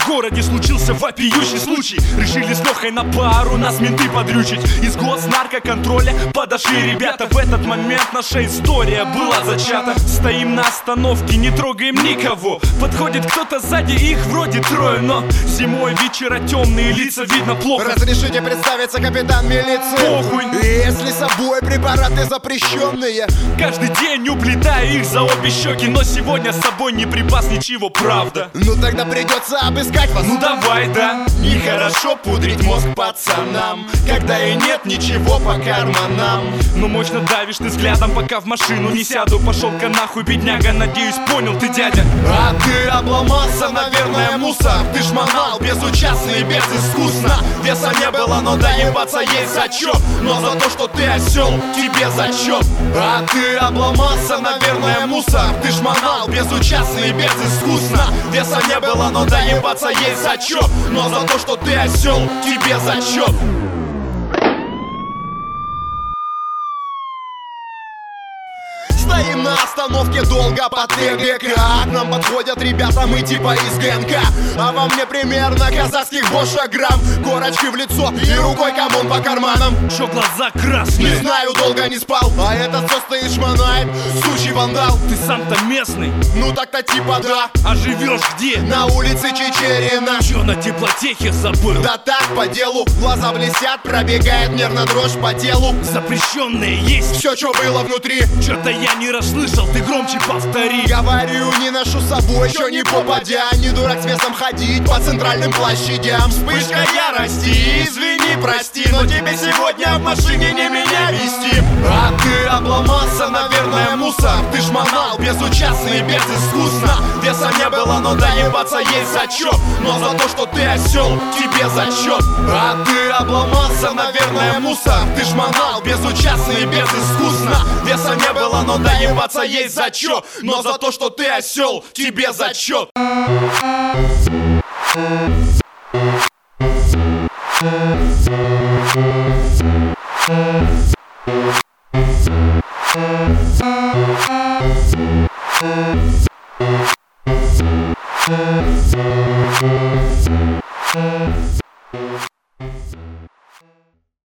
В городе случился вопиющий случай. Решили с Лехой на пару нас менты подрючить. Из госнаркоконтроля подошли ребята. В этот момент наша история была зачата. Стоим на остановке, не трогаем никого. Подходит кто-то сзади, их вроде трое. Но зимой вечера темные, лица видно плохо. Разрешите представиться, капитан милиции? Похуй. Если с собой препараты запрещенные, Каждый день уплетаю их за обе щеки. Но сегодня с собой не припас ничего, правда. ну тогда придется обыскать вас. Ну давай, да. Нехорошо пудрить мозг пацанам, когда и нет ничего по карманам. Ну мощно давишь ты взглядом, пока в машину не сяду. Пошел-ка нахуй, бедняга, надеюсь, понял ты, дядя. А ты обломался, наверное, мусор. Ты шмонал безучастно и безыскусно. Веса не было, но доебаться есть зачет. Но за то, что ты осел, тебе зачет. А ты обломался, наверное, мусор. Ты шмонал безучастно и безыскусно. Веса не было, но доебаться есть зачет. Но за то, что ты осел, тебе зачет. Стоим на остановке долго по ТГК. К нам подходят ребята, мы типа из ГНК. А во мне примерно казахских бошаграмм. Корочки в лицо и рукой камон по карманам. Чё глаза Не красные? знаю, долго не спал. А этот все стоит шмонает, сучий вандал. Ты сам-то местный, Ну так-то типа да. а живешь где? На улице Чечерина. Чё на теплотехе забыл? Да так, по делу. Глаза блестят, пробегает нервно дрожь по телу. Запрещенные есть? Все, что было внутри, Чё-то я не расслышал, ты громче повтори. говорю, не ношу с собой, чё не попадя. Не дурак с весом ходить по центральным площадям. Вспышка ярости, извини, прости, но тебе сегодня в машине не меня вести. А ты обломался, наверное, мусор. Ты шмонал безучастно и безыскусно. Веса не было, но доебаться есть зачет. Но за то, что ты осел, тебе зачет. А ты обломался, наверное, мусор. Ты шмонал безучастно и безыскусно. Веса не было, но доебаться есть зачет. Но за то, что ты осел, тебе зачет.